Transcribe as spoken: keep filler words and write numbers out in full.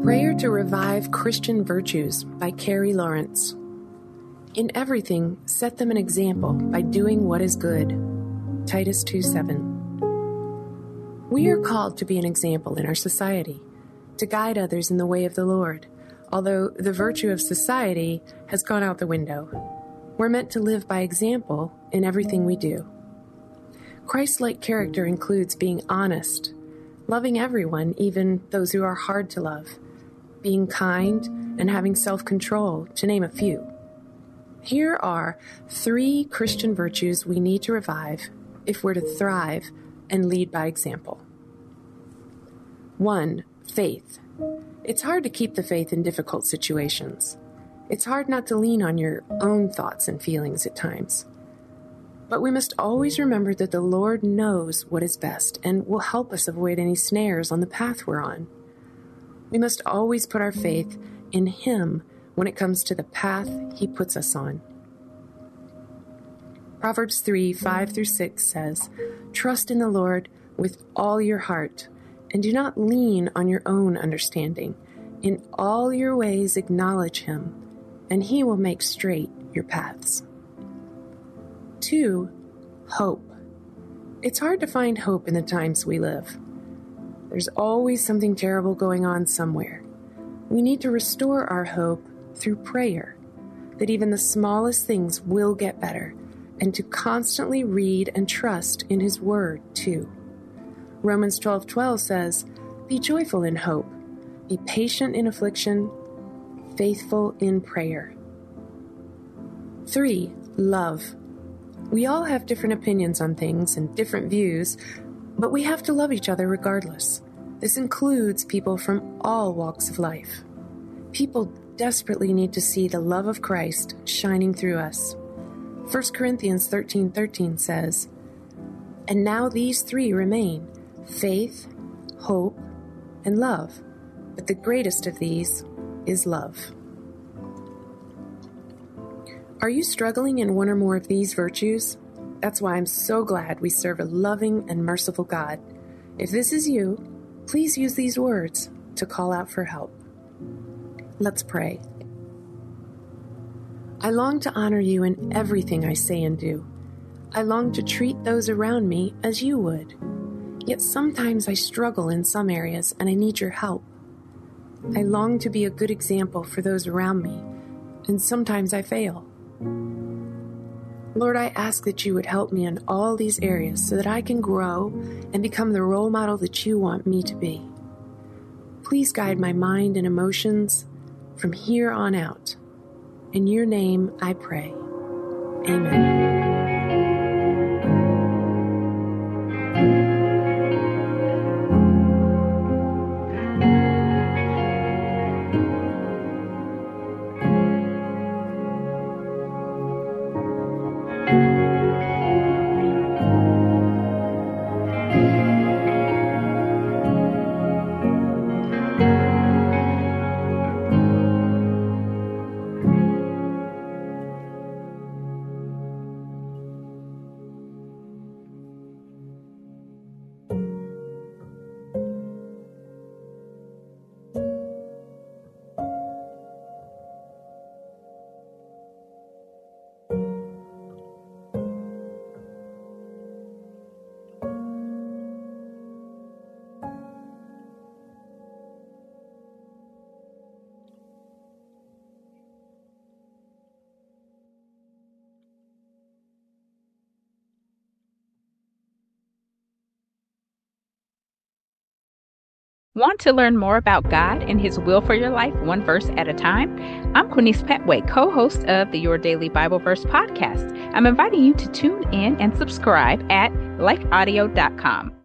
Prayer to Revive Christian Virtues by Carrie Lawrence. In everything, set them an example by doing what is good. Titus two seven. We are called to be an example in our society, to guide others in the way of the Lord, although the virtue of society has gone out the window. We're meant to live by example in everything we do. Christ-like character includes being honest, loving everyone, even those who are hard to love, being kind, and having self-control, to name a few. Here are three Christian virtues we need to revive if we're to thrive and lead by example. One, faith. It's hard to keep the faith in difficult situations. It's hard not to lean on your own thoughts and feelings at times. But we must always remember that the Lord knows what is best and will help us avoid any snares on the path we're on. We must always put our faith in Him when it comes to the path He puts us on. Proverbs three, five through six says, "Trust in the Lord with all your heart, and do not lean on your own understanding. In all your ways acknowledge Him, and He will make straight your paths." Two, hope. It's hard to find hope in the times we live. There's always something terrible going on somewhere. We need to restore our hope through prayer, that even the smallest things will get better, and to constantly read and trust in His Word, too. Romans twelve twelve says, "Be joyful in hope, be patient in affliction, faithful in prayer." Three, love. We all have different opinions on things and different views, but we have to love each other regardless. This includes people from all walks of life. People desperately need to see the love of Christ shining through us. First Corinthians thirteen thirteen says, "And now these three remain, faith, hope, and love. But the greatest of these is love." Are you struggling in one or more of these virtues? That's why I'm so glad we serve a loving and merciful God. If this is you, please use these words to call out for help. Let's pray. I long to honor you in everything I say and do. I long to treat those around me as you would. Yet sometimes I struggle in some areas and I need your help. I long to be a good example for those around me, and sometimes I fail. Lord, I ask that you would help me in all these areas so that I can grow and become the role model that you want me to be. Please guide my mind and emotions from here on out. In your name I pray. Amen. Want to learn more about God and His will for your life, one verse at a time? I'm Quinice Petway, co-host of the Your Daily Bible Verse podcast. I'm inviting you to tune in and subscribe at life audio dot com.